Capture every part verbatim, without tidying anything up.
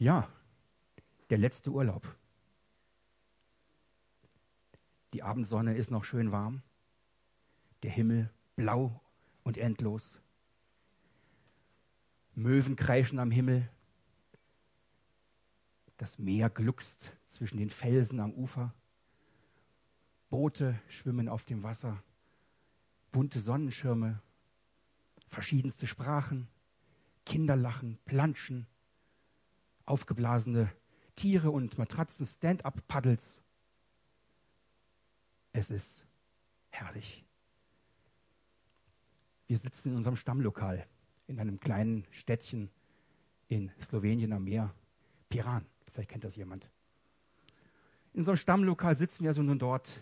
Ja, der letzte Urlaub. Die Abendsonne ist noch schön warm. Der Himmel blau und endlos. Möwen kreischen am Himmel. Das Meer gluckst zwischen den Felsen am Ufer. Boote schwimmen auf dem Wasser. Bunte Sonnenschirme. Verschiedenste Sprachen. Kinder lachen, planschen. Aufgeblasene Tiere und Matratzen, Stand-up-Paddles. Es ist herrlich. Wir sitzen in unserem Stammlokal in einem kleinen Städtchen in Slowenien am Meer. Piran, vielleicht kennt das jemand. In unserem Stammlokal sitzen wir also nun dort.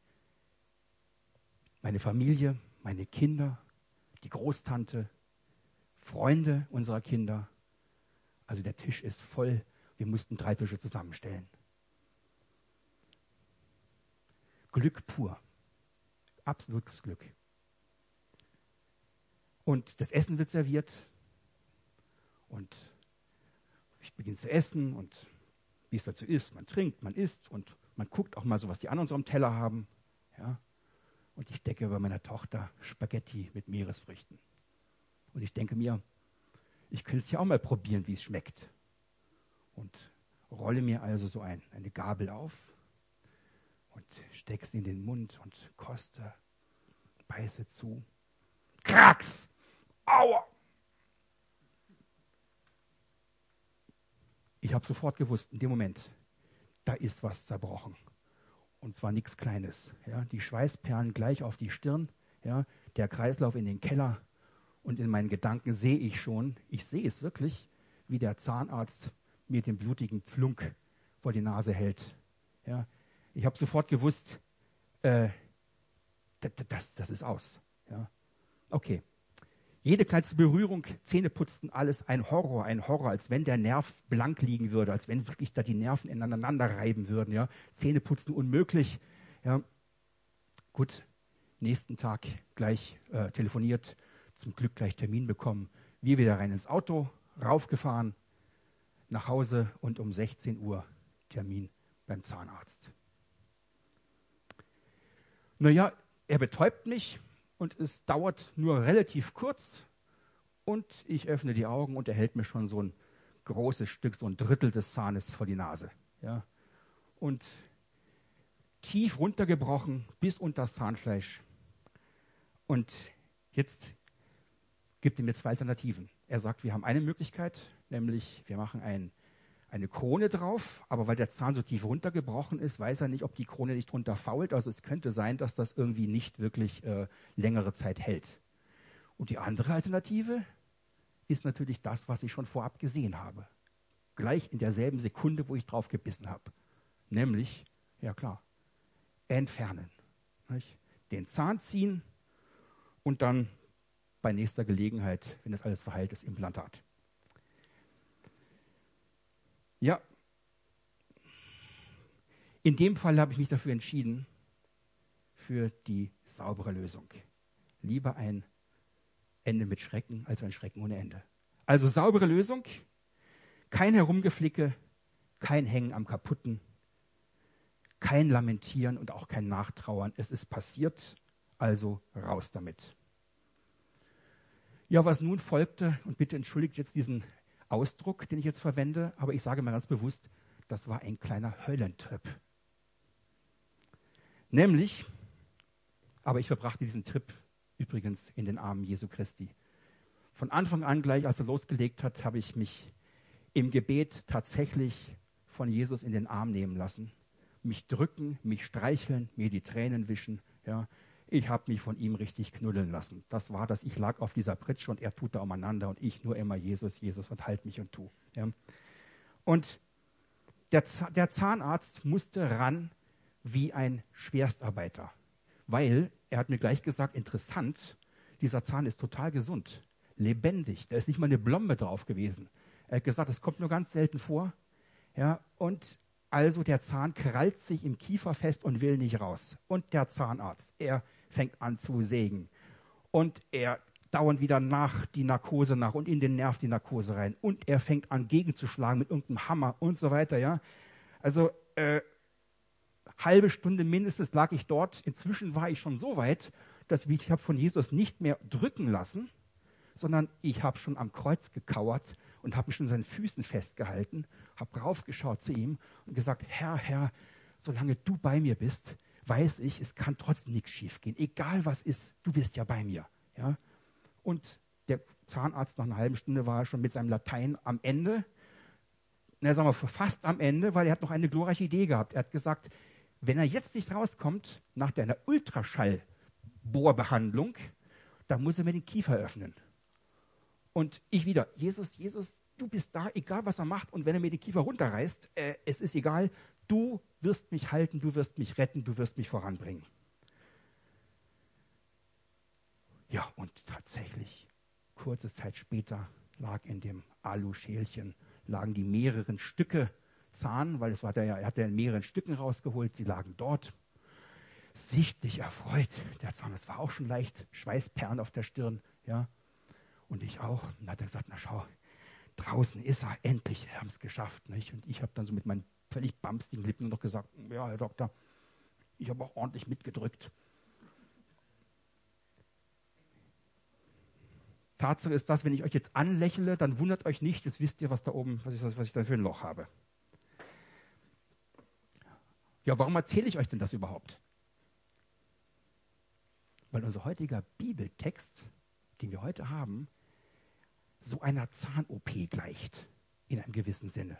Meine Familie, meine Kinder, die Großtante, Freunde unserer Kinder. Also der Tisch ist voll. Wir mussten drei Tische zusammenstellen. Glück pur. Absolutes Glück. Und das Essen wird serviert. Und ich beginne zu essen. Und wie es dazu ist, man trinkt, man isst. Und man guckt auch mal so, was die anderen so am Teller haben. Ja. Und ich decke bei meiner Tochter Spaghetti mit Meeresfrüchten. Und ich denke mir, ich könnte es ja auch mal probieren, wie es schmeckt. Und rolle mir also so ein, eine Gabel auf und stecke es in den Mund und koste, beiße zu. Krax! Aua! Ich habe sofort gewusst, in dem Moment, da ist was zerbrochen. Und zwar nichts Kleines. Ja, die Schweißperlen gleich auf die Stirn, ja, der Kreislauf in den Keller. Und in meinen Gedanken sehe ich schon, ich sehe es wirklich, wie der Zahnarzt mir den blutigen Pflunk vor die Nase hält. Ja, ich habe sofort gewusst, äh, das, das, das ist aus. Ja, okay. Jede kleinste Berührung, Zähneputzen, alles ein Horror, ein Horror, als wenn der Nerv blank liegen würde, als wenn wirklich da die Nerven ineinander reiben würden. Ja, Zähneputzen unmöglich. Ja, gut. Nächsten Tag gleich äh, telefoniert. Zum Glück gleich Termin bekommen. Wir wieder rein ins Auto, raufgefahren, nach Hause und um sechzehn Uhr Termin beim Zahnarzt. Naja, er betäubt mich und es dauert nur relativ kurz und ich öffne die Augen und er hält mir schon so ein großes Stück, so ein Drittel des Zahnes vor die Nase. Ja. Und tief runtergebrochen bis unter das Zahnfleisch. Und jetzt gibt er mir zwei Alternativen. Er sagt, wir haben eine Möglichkeit, nämlich wir machen ein, eine Krone drauf, aber weil der Zahn so tief runtergebrochen ist, weiß er nicht, ob die Krone nicht drunter fault. Also es könnte sein, dass das irgendwie nicht wirklich äh, längere Zeit hält. Und die andere Alternative ist natürlich das, was ich schon vorab gesehen habe. Gleich in derselben Sekunde, wo ich drauf gebissen habe. Nämlich, ja klar, entfernen. Nicht? Den Zahn ziehen und dann bei nächster Gelegenheit, wenn das alles verheilt ist, Implantat. Ja, in dem Fall habe ich mich dafür entschieden, für die saubere Lösung. Lieber ein Ende mit Schrecken, als ein Schrecken ohne Ende. Also saubere Lösung, kein Herumgeflicke, kein Hängen am Kaputten, kein Lamentieren und auch kein Nachtrauern. Es ist passiert, also raus damit. Ja, was nun folgte, und bitte entschuldigt jetzt diesen Ausdruck, den ich jetzt verwende, aber ich sage mal ganz bewusst, das war ein kleiner Höllentrip. Nämlich, aber ich verbrachte diesen Trip übrigens in den Armen Jesu Christi. Von Anfang an gleich, als er losgelegt hat, habe ich mich im Gebet tatsächlich von Jesus in den Arm nehmen lassen. Mich drücken, mich streicheln, mir die Tränen wischen, ja. Ich habe mich von ihm richtig knuddeln lassen. Das war das. Ich lag auf dieser Pritsche und er tut da umeinander und ich nur immer Jesus, Jesus und halt mich und tu. Ja. Und der, der Zahnarzt musste ran wie ein Schwerstarbeiter, weil er hat mir gleich gesagt, interessant, dieser Zahn ist total gesund, lebendig. Da ist nicht mal eine Blombe drauf gewesen. Er hat gesagt, das kommt nur ganz selten vor. Ja, und also der Zahn krallt sich im Kiefer fest und will nicht raus. Und der Zahnarzt, er fängt an zu sägen. Und er dauernd wieder nach die Narkose nach und in den Nerv die Narkose rein. Und er fängt an, gegenzuschlagen mit irgendeinem Hammer und so weiter. Ja, Also äh, halbe Stunde mindestens lag ich dort. Inzwischen war ich schon so weit, dass ich habe von Jesus nicht mehr drücken lassen, sondern ich habe schon am Kreuz gekauert und habe mich schon an seinen Füßen festgehalten, habe raufgeschaut zu ihm und gesagt, Herr, Herr, solange du bei mir bist, weiß ich, es kann trotzdem nichts schiefgehen. Egal was ist, du bist ja bei mir. Ja? Und der Zahnarzt nach einer halben Stunde war schon mit seinem Latein am Ende. Na, sagen wir fast am Ende, weil er hat noch eine glorreiche Idee gehabt. Er hat gesagt, wenn er jetzt nicht rauskommt, nach einer Ultraschallbohrbehandlung, dann muss er mir den Kiefer öffnen. Und ich wieder, Jesus, Jesus, du bist da, egal was er macht. Und wenn er mir den Kiefer runterreißt, äh, es ist egal, du wirst mich halten, du wirst mich retten, du wirst mich voranbringen. Ja, und tatsächlich, kurze Zeit später lag in dem Aluschälchen, lagen die mehreren Stücke Zahn, weil es war der, er hat ja in mehreren Stücken rausgeholt, sie lagen dort. Sichtlich erfreut, der Zahn, das war auch schon leicht, Schweißperlen auf der Stirn, ja. Und ich auch. Und dann hat er gesagt, na schau, draußen ist er, endlich, wir haben es geschafft. Nicht? Und ich habe dann so mit meinen völlig bamstigen Lippen noch gesagt, ja, Herr Doktor, ich habe auch ordentlich mitgedrückt. Tatsache ist das, wenn ich euch jetzt anlächle, dann wundert euch nicht, jetzt wisst ihr, was da oben, was ich, was ich da für ein Loch habe. Ja, warum erzähle ich euch denn das überhaupt? Weil unser heutiger Bibeltext, den wir heute haben, so einer Zahn-O P gleicht, in einem gewissen Sinne.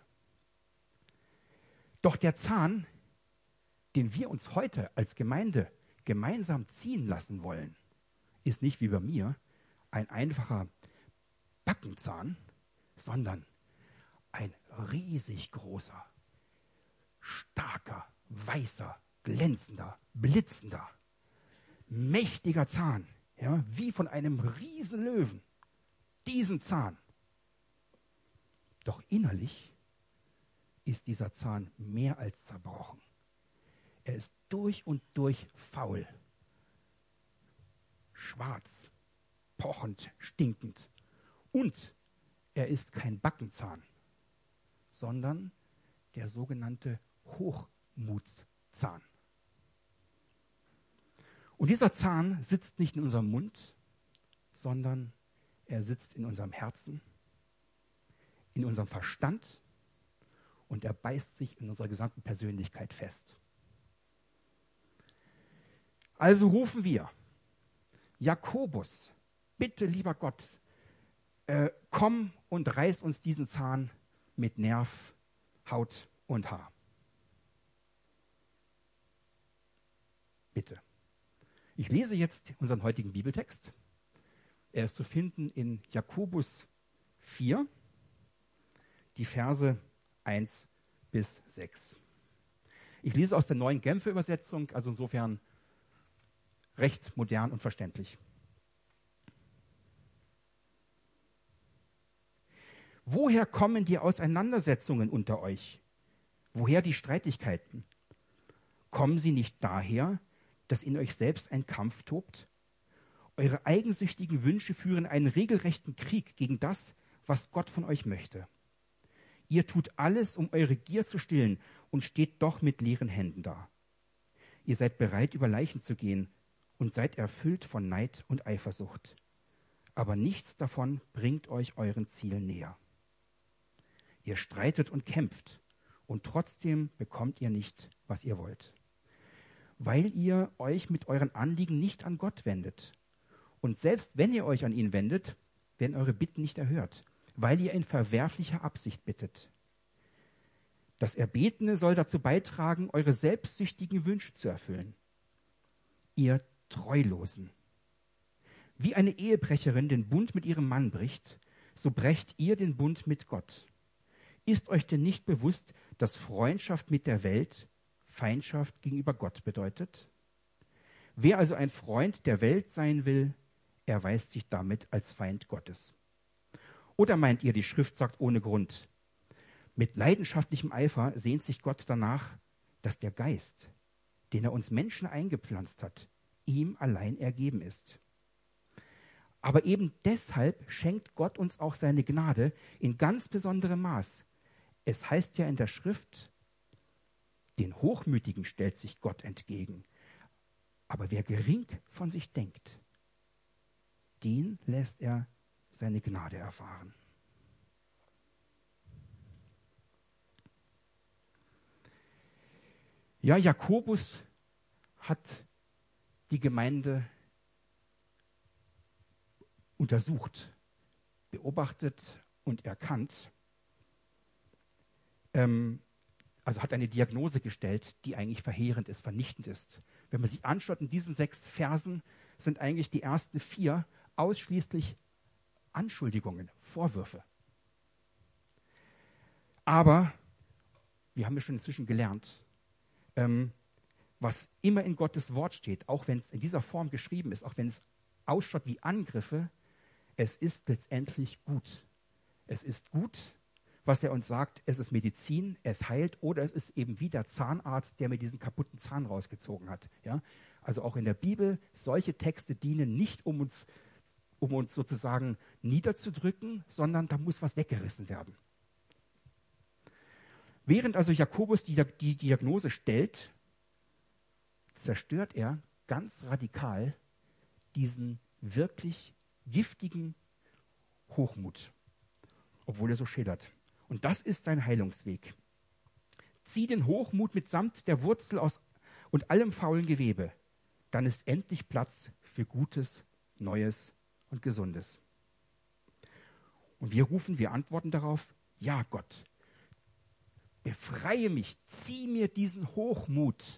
Doch der Zahn, den wir uns heute als Gemeinde gemeinsam ziehen lassen wollen, ist nicht wie bei mir ein einfacher Backenzahn, sondern ein riesig großer, starker, weißer, glänzender, blitzender, mächtiger Zahn, ja, wie von einem riesen Löwen. Diesen Zahn. Doch innerlich ist dieser Zahn mehr als zerbrochen. Er ist durch und durch faul, schwarz, pochend, stinkend. Und er ist kein Backenzahn, sondern der sogenannte Hochmutszahn. Und dieser Zahn sitzt nicht in unserem Mund, sondern er sitzt in unserem Herzen, in unserem Verstand und er beißt sich in unserer gesamten Persönlichkeit fest. Also rufen wir, Jakobus, bitte lieber Gott, äh, komm und reiß uns diesen Zahn mit Nerv, Haut und Haar. Bitte. Ich lese jetzt unseren heutigen Bibeltext. Er ist zu finden in Jakobus vier, die Verse eins bis sechs. Ich lese aus der neuen Genfer Übersetzung, also insofern recht modern und verständlich. Woher kommen die Auseinandersetzungen unter euch? Woher die Streitigkeiten? Kommen sie nicht daher, dass in euch selbst ein Kampf tobt? Eure eigensüchtigen Wünsche führen einen regelrechten Krieg gegen das, was Gott von euch möchte. Ihr tut alles, um eure Gier zu stillen und steht doch mit leeren Händen da. Ihr seid bereit, über Leichen zu gehen und seid erfüllt von Neid und Eifersucht. Aber nichts davon bringt euch euren Zielen näher. Ihr streitet und kämpft und trotzdem bekommt ihr nicht, was ihr wollt. Weil ihr euch mit euren Anliegen nicht an Gott wendet. Und selbst wenn ihr euch an ihn wendet, werden eure Bitten nicht erhört, weil ihr in verwerflicher Absicht bittet. Das Erbetene soll dazu beitragen, eure selbstsüchtigen Wünsche zu erfüllen. Ihr Treulosen. Wie eine Ehebrecherin den Bund mit ihrem Mann bricht, so brecht ihr den Bund mit Gott. Ist euch denn nicht bewusst, dass Freundschaft mit der Welt Feindschaft gegenüber Gott bedeutet? Wer also ein Freund der Welt sein will, erweist sich damit als Feind Gottes. Oder meint ihr, die Schrift sagt ohne Grund, mit leidenschaftlichem Eifer sehnt sich Gott danach, dass der Geist, den er uns Menschen eingepflanzt hat, ihm allein ergeben ist. Aber eben deshalb schenkt Gott uns auch seine Gnade in ganz besonderem Maß. Es heißt ja in der Schrift, den Hochmütigen stellt sich Gott entgegen. Aber wer gering von sich denkt, den lässt er seine Gnade erfahren. Ja, Jakobus hat die Gemeinde untersucht, beobachtet und erkannt. Ähm, also hat eine Diagnose gestellt, die eigentlich verheerend ist, vernichtend ist. Wenn man sich anschaut, in diesen sechs Versen sind eigentlich die ersten vier ausschließlich Anschuldigungen, Vorwürfe. Aber, wir haben ja schon inzwischen gelernt, ähm, was immer in Gottes Wort steht, auch wenn es in dieser Form geschrieben ist, auch wenn es ausschaut wie Angriffe, es ist letztendlich gut. Es ist gut, was er uns sagt, es ist Medizin, es heilt, oder es ist eben wie der Zahnarzt, der mir diesen kaputten Zahn rausgezogen hat. Ja? Also auch in der Bibel, solche Texte dienen nicht, um uns, um uns sozusagen niederzudrücken, sondern da muss was weggerissen werden. Während also Jakobus die, die Diagnose stellt, zerstört er ganz radikal diesen wirklich giftigen Hochmut, obwohl er so schildert. Und das ist sein Heilungsweg. Zieh den Hochmut mitsamt der Wurzel aus und allem faulen Gewebe, dann ist endlich Platz für Gutes, Neues und Gesundes. Und wir rufen, wir antworten darauf, ja Gott, befreie mich, zieh mir diesen Hochmut.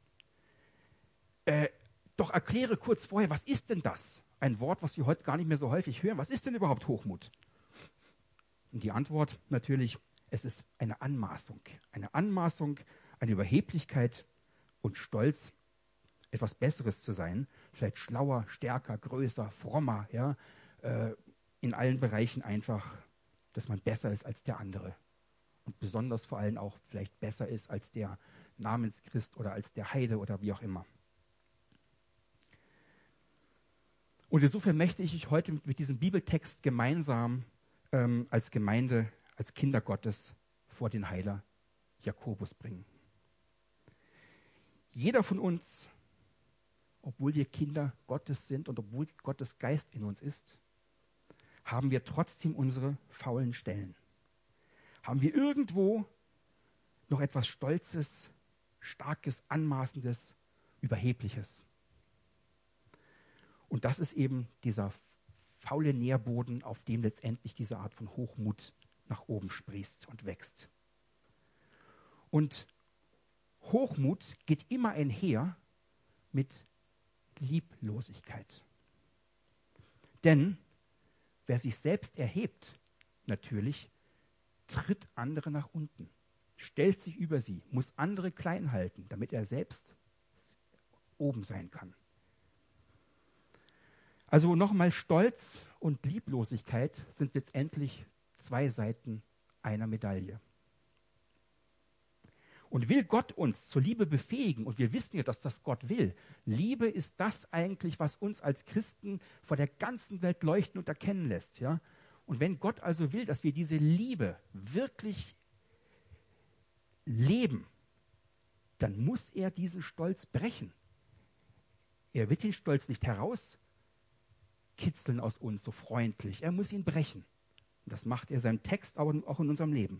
Äh, doch erkläre kurz vorher, was ist denn das? Ein Wort, was wir heute gar nicht mehr so häufig hören. Was ist denn überhaupt Hochmut? Und die Antwort natürlich, es ist eine Anmaßung. Eine Anmaßung, eine Überheblichkeit und Stolz, etwas Besseres zu sein. Vielleicht schlauer, stärker, größer, frommer. Ja? Äh, in allen Bereichen einfach, dass man besser ist als der andere. Und besonders vor allem auch vielleicht besser ist als der Namenschrist oder als der Heide oder wie auch immer. Und insofern möchte ich euch heute mit, mit diesem Bibeltext gemeinsam ähm, als Gemeinde, als Kinder Gottes vor den Heiler Jakobus bringen. Jeder von uns, obwohl wir Kinder Gottes sind und obwohl Gottes Geist in uns ist, haben wir trotzdem unsere faulen Stellen. Haben wir irgendwo noch etwas Stolzes, Starkes, Anmaßendes, Überhebliches. Und das ist eben dieser faule Nährboden, auf dem letztendlich diese Art von Hochmut nach oben sprießt und wächst. Und Hochmut geht immer einher mit Lieblosigkeit. Denn wer sich selbst erhebt, natürlich, tritt andere nach unten, stellt sich über sie, muss andere klein halten, damit er selbst oben sein kann. Also nochmal, Stolz und Lieblosigkeit sind letztendlich zwei Seiten einer Medaille. Und will Gott uns zur Liebe befähigen, und wir wissen ja, dass das Gott will, Liebe ist das eigentlich, was uns als Christen vor der ganzen Welt leuchten und erkennen lässt. Ja? Und wenn Gott also will, dass wir diese Liebe wirklich leben, dann muss er diesen Stolz brechen. Er wird den Stolz nicht herauskitzeln aus uns so freundlich. Er muss ihn brechen. Und das macht er seinem Text, aber auch in unserem Leben.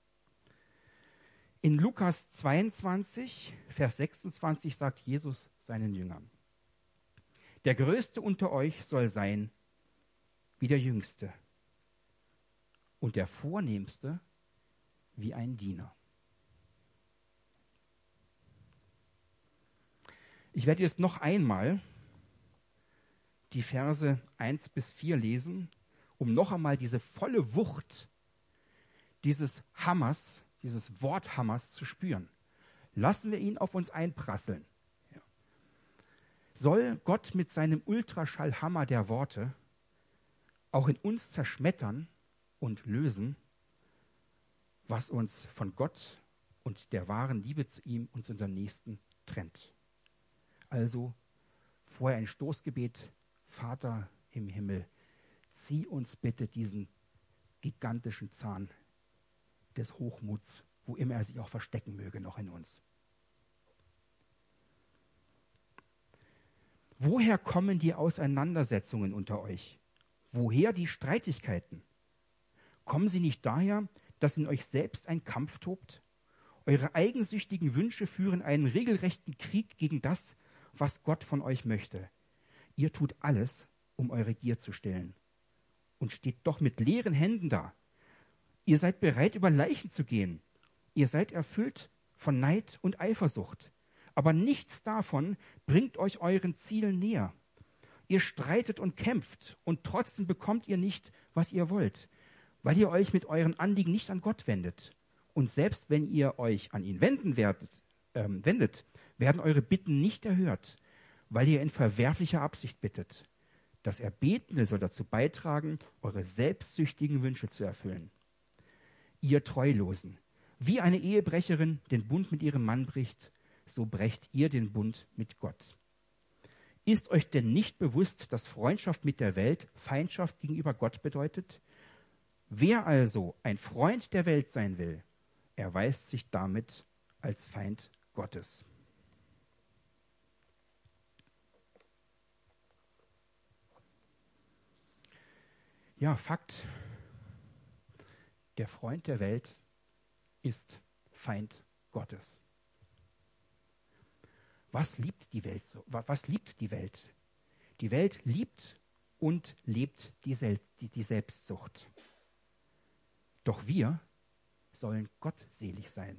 In Lukas zweiundzwanzig, Vers sechsundzwanzig sagt Jesus seinen Jüngern: Der Größte unter euch soll sein wie der Jüngste und der Vornehmste wie ein Diener. Ich werde jetzt noch einmal die Verse eins bis vier lesen, um noch einmal diese volle Wucht dieses Hammers, dieses Worthammers zu spüren. Lassen wir ihn auf uns einprasseln. Ja. Soll Gott mit seinem Ultraschallhammer der Worte auch in uns zerschmettern und lösen, was uns von Gott und der wahren Liebe zu ihm und zu unserem Nächsten trennt. Also vorher ein Stoßgebet: Vater im Himmel, zieh uns bitte diesen gigantischen Zahn des Hochmuts, wo immer er sich auch verstecken möge, noch in uns. Woher kommen die Auseinandersetzungen unter euch? Woher die Streitigkeiten? Kommen sie nicht daher, dass in euch selbst ein Kampf tobt? Eure eigensüchtigen Wünsche führen einen regelrechten Krieg gegen das, was Gott von euch möchte. Ihr tut alles, um eure Gier zu stillen. Und steht doch mit leeren Händen da. Ihr seid bereit, über Leichen zu gehen. Ihr seid erfüllt von Neid und Eifersucht. Aber nichts davon bringt euch euren Zielen näher. Ihr streitet und kämpft und trotzdem bekommt ihr nicht, was ihr wollt, weil ihr euch mit euren Anliegen nicht an Gott wendet. Und selbst wenn ihr euch an ihn wenden werdet, ähm, wendet, werden eure Bitten nicht erhört, weil ihr in verwerflicher Absicht bittet. Das Erbetene soll dazu beitragen, eure selbstsüchtigen Wünsche zu erfüllen. Ihr Treulosen, wie eine Ehebrecherin den Bund mit ihrem Mann bricht, so brecht ihr den Bund mit Gott. Ist euch denn nicht bewusst, dass Freundschaft mit der Welt Feindschaft gegenüber Gott bedeutet? Wer also ein Freund der Welt sein will, erweist sich damit als Feind Gottes. Ja, Fakt. Der Freund der Welt ist Feind Gottes. Was liebt die Welt so? Was liebt die Welt? Die Welt liebt und lebt die, Sel- die, die Selbstsucht. Doch wir sollen gottselig sein.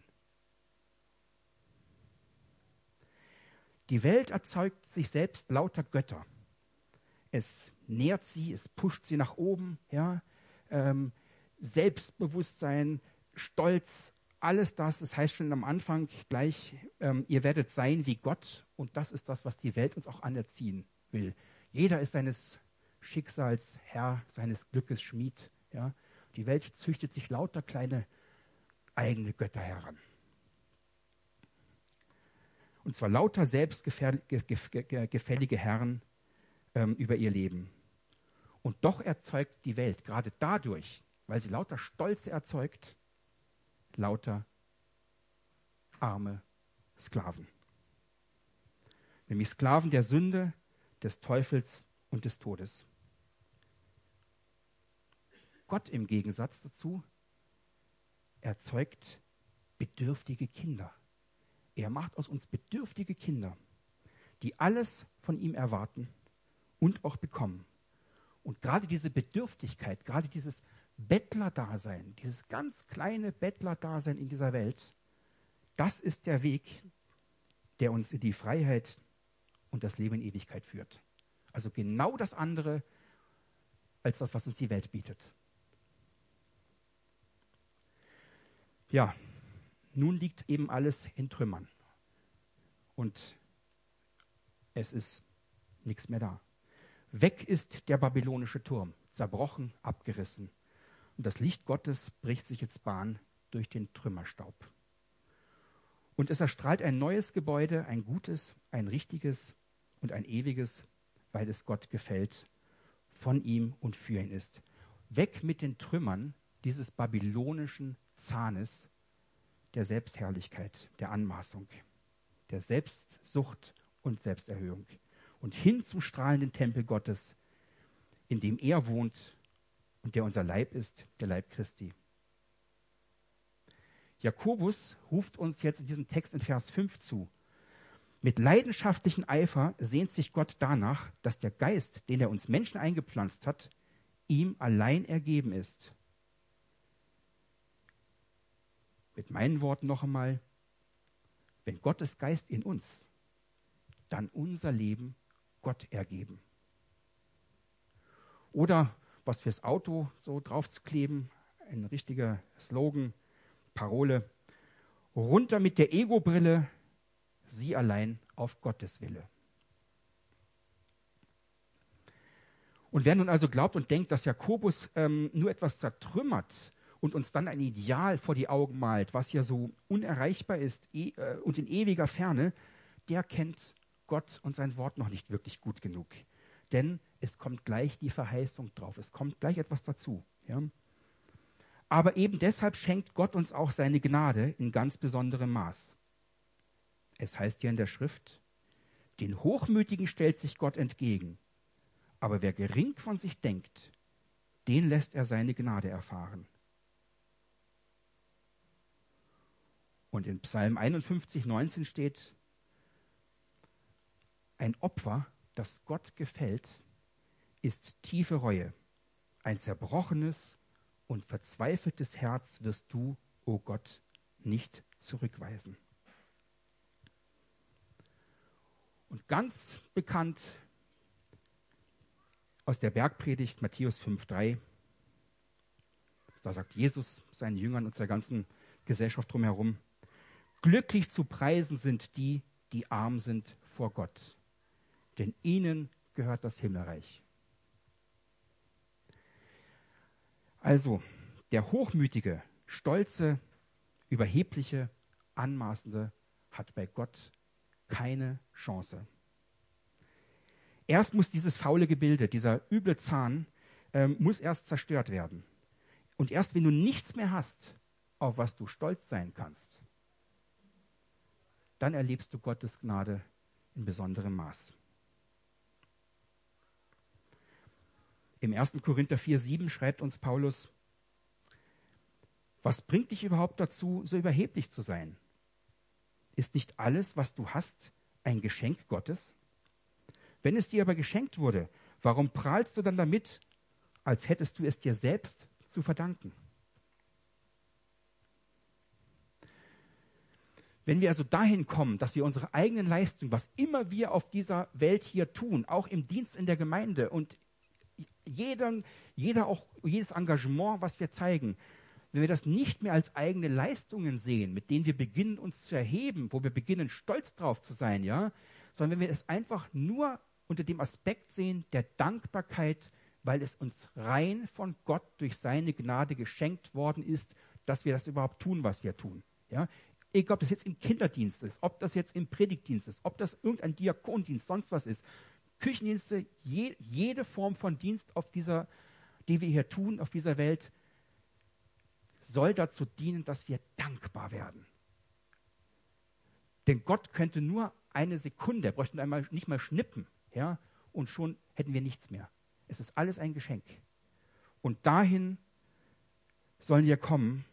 Die Welt erzeugt sich selbst lauter Götter. Es nährt sie, es pusht sie nach oben, ja, ähm, Selbstbewusstsein, Stolz, alles das, das heißt schon am Anfang gleich, ähm, ihr werdet sein wie Gott, und das ist das, was die Welt uns auch anerziehen will. Jeder ist seines Schicksals Herr, seines Glückes Schmied. Ja. Die Welt züchtet sich lauter kleine eigene Götter heran. Und zwar lauter selbstgefällige Herren ähm, über ihr Leben. Und doch erzeugt die Welt gerade dadurch, weil sie lauter Stolze erzeugt, lauter arme Sklaven. Nämlich Sklaven der Sünde, des Teufels und des Todes. Gott im Gegensatz dazu erzeugt bedürftige Kinder. Er macht aus uns bedürftige Kinder, die alles von ihm erwarten und auch bekommen. Und gerade diese Bedürftigkeit, gerade dieses Bettlerdasein, dieses ganz kleine Bettlerdasein in dieser Welt, das ist der Weg, der uns in die Freiheit und das Leben in Ewigkeit führt. Also genau das andere als das, was uns die Welt bietet. Ja, nun liegt eben alles in Trümmern. Und es ist nichts mehr da. Weg ist der babylonische Turm, zerbrochen, abgerissen. Und das Licht Gottes bricht sich jetzt Bahn durch den Trümmerstaub. Und es erstrahlt ein neues Gebäude, ein gutes, ein richtiges und ein ewiges, weil es Gott gefällt, von ihm und für ihn ist. Weg mit den Trümmern dieses babylonischen Zahnes der Selbstherrlichkeit, der Anmaßung, der Selbstsucht und Selbsterhöhung. Und hin zum strahlenden Tempel Gottes, in dem er wohnt und der unser Leib ist, der Leib Christi. Jakobus ruft uns jetzt in diesem Text in Vers fünf zu. Mit leidenschaftlichem Eifer sehnt sich Gott danach, dass der Geist, den er uns Menschen eingepflanzt hat, ihm allein ergeben ist. Mit meinen Worten noch einmal, wenn Gottes Geist in uns, dann unser Leben Gott ergeben. Oder was fürs Auto so drauf zu kleben, ein richtiger Slogan, Parole, runter mit der Ego-Brille, sie allein auf Gottes Wille. Und wer nun also glaubt und denkt, dass Jakobus ähm, nur etwas zertrümmert und uns dann ein Ideal vor die Augen malt, was ja so unerreichbar ist e- äh, und in ewiger Ferne, der kennt Gott und sein Wort noch nicht wirklich gut genug. Denn es kommt gleich die Verheißung drauf, es kommt gleich etwas dazu. Ja? Aber eben deshalb schenkt Gott uns auch seine Gnade in ganz besonderem Maß. Es heißt hier in der Schrift, den Hochmütigen stellt sich Gott entgegen, aber wer gering von sich denkt, den lässt er seine Gnade erfahren. Und in Psalm einundfünfzig, neunzehn steht, ein Opfer, das Gott gefällt, ist tiefe Reue. Ein zerbrochenes und verzweifeltes Herz wirst du, o Gott, nicht zurückweisen. Und ganz bekannt aus der Bergpredigt Matthäus fünf, drei, da sagt Jesus seinen Jüngern und der ganzen Gesellschaft drumherum, glücklich zu preisen sind die, die arm sind vor Gott, denn ihnen gehört das Himmelreich. Also, der hochmütige, stolze, überhebliche, anmaßende hat bei Gott keine Chance. Erst muss dieses faule Gebilde, dieser üble Zahn, ähm, muss erst zerstört werden. Und erst wenn du nichts mehr hast, auf was du stolz sein kannst, dann erlebst du Gottes Gnade in besonderem Maß. Im ersten Korinther vier, sieben schreibt uns Paulus, was bringt dich überhaupt dazu, so überheblich zu sein? Ist nicht alles, was du hast, ein Geschenk Gottes? Wenn es dir aber geschenkt wurde, warum prahlst du dann damit, als hättest du es dir selbst zu verdanken? Wenn wir also dahin kommen, dass wir unsere eigenen Leistungen, was immer wir auf dieser Welt hier tun, auch im Dienst in der Gemeinde und jeder, jeder auch, jedes Engagement, was wir zeigen, wenn wir das nicht mehr als eigene Leistungen sehen, mit denen wir beginnen, uns zu erheben, wo wir beginnen, stolz drauf zu sein, ja, sondern wenn wir es einfach nur unter dem Aspekt sehen der Dankbarkeit, weil es uns rein von Gott durch seine Gnade geschenkt worden ist, dass wir das überhaupt tun, was wir tun. Ja? Egal, ob das jetzt im Kinderdienst ist, ob das jetzt im Predigtdienst ist, ob das irgendein Diakondienst, sonst was ist, Küchendienste, je, jede Form von Dienst, auf dieser, die wir hier tun, auf dieser Welt, soll dazu dienen, dass wir dankbar werden. Denn Gott könnte nur eine Sekunde, er bräuchte einmal nicht mal schnippen, ja, und schon hätten wir nichts mehr. Es ist alles ein Geschenk. Und dahin sollen wir kommen.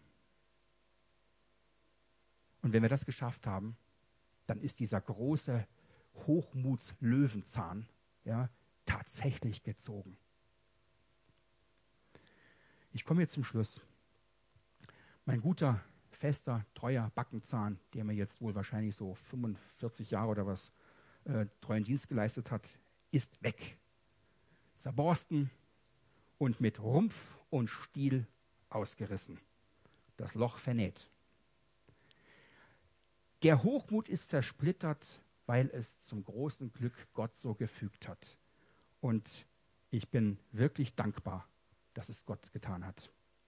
Und wenn wir das geschafft haben, dann ist dieser große Hochmutslöwenzahn, ja, tatsächlich gezogen. Ich komme jetzt zum Schluss. Mein guter, fester, treuer Backenzahn, der mir jetzt wohl wahrscheinlich so fünfundvierzig Jahre oder was äh, treuen Dienst geleistet hat, ist weg. Zerborsten und mit Rumpf und Stiel ausgerissen. Das Loch vernäht. Der Hochmut ist zersplittert, weil es zum großen Glück Gott so gefügt hat. Und ich bin wirklich dankbar, dass es Gott getan hat.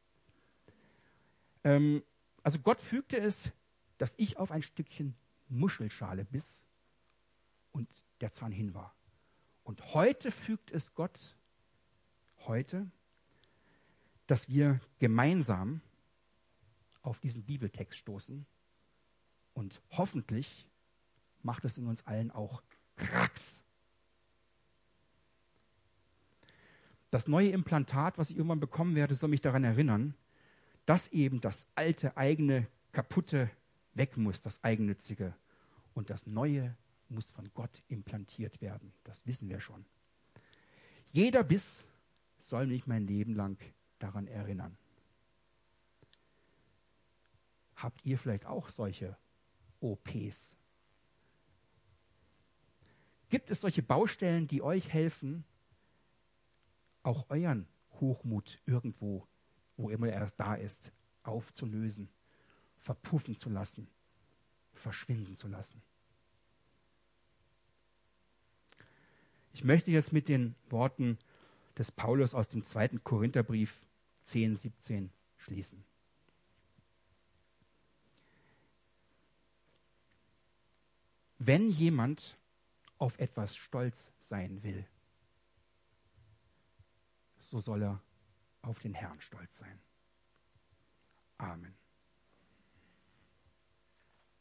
Ähm, also Gott fügte es, dass ich auf ein Stückchen Muschelschale biss und der Zahn hin war. Und heute fügt es Gott, heute, dass wir gemeinsam auf diesen Bibeltext stoßen und hoffentlich macht es in uns allen auch Kracks. Das neue Implantat, was ich irgendwann bekommen werde, soll mich daran erinnern, dass eben das alte, eigene, kaputte weg muss, das Eigennützige. Und das Neue muss von Gott implantiert werden. Das wissen wir schon. Jeder Biss soll mich mein Leben lang daran erinnern. Habt ihr vielleicht auch solche O Ps? Gibt es solche Baustellen, die euch helfen, auch euren Hochmut irgendwo, wo immer er da ist, aufzulösen, verpuffen zu lassen, verschwinden zu lassen? Ich möchte jetzt mit den Worten des Paulus aus dem zweiten Korintherbrief zehn, siebzehn schließen. Wenn jemand auf etwas stolz sein will, so soll er auf den Herrn stolz sein.